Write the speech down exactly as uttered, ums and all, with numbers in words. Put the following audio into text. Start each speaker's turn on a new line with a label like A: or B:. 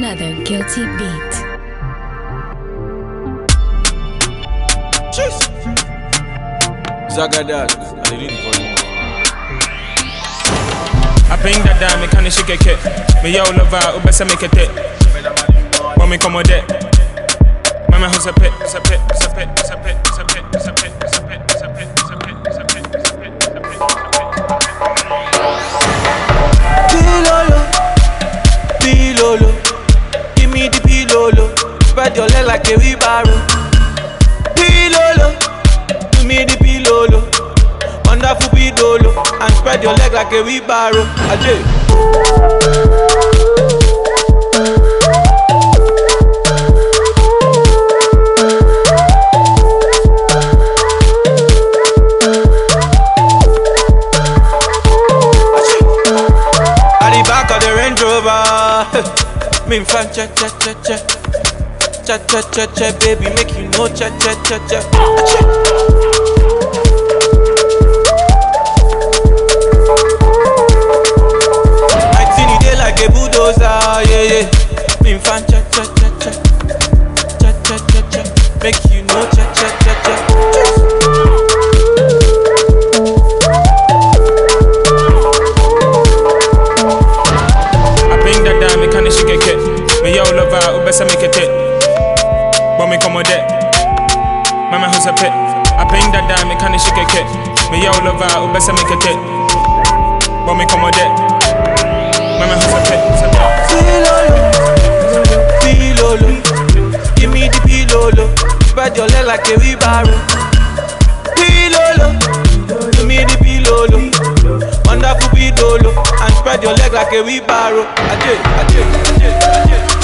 A: Another guilty beat.
B: Cheers. Zagadad, I need for you.
C: I ping that down, me can't shake it. Me yo love out, best make it it. When me come with it, mama who's a pit, who's a pit, who's a pit, who's a pit, who's a pit, who's a pit, who's a pit, who's a pit, who's a pit, who's a pit, who's a pit, who's a pit, who's a pit.
B: Pilolo, pilolo, give me the pilolo. Spread your leg like a wheelbarrow. Pilolo, give me the pilolo. Wonderful pilolo, and spread your leg like a wheelbarrow. Ajay. Me fan cha cha cha cha cha cha cha cha baby make you know cha cha cha cha. I see you dey like a bulldozer, yeah yeah. Me fan cha cha cha cha cha cha cha cha make you know cha cha cha cha.
C: Me yo love out, best make it it. When me come with it, mama who's a pit. I ping that down, me can't shake it. Me yo love out, best make it it. When me come with it, mama who's a pit.
B: Pilolo, pilolo, give me the pilolo. Spread your leg like a wheelbarrow. Pilolo, give me the pilolo. Wonderful pilolo, and spread your leg like a wheelbarrow. Ajay, ajay, ajay, ajay.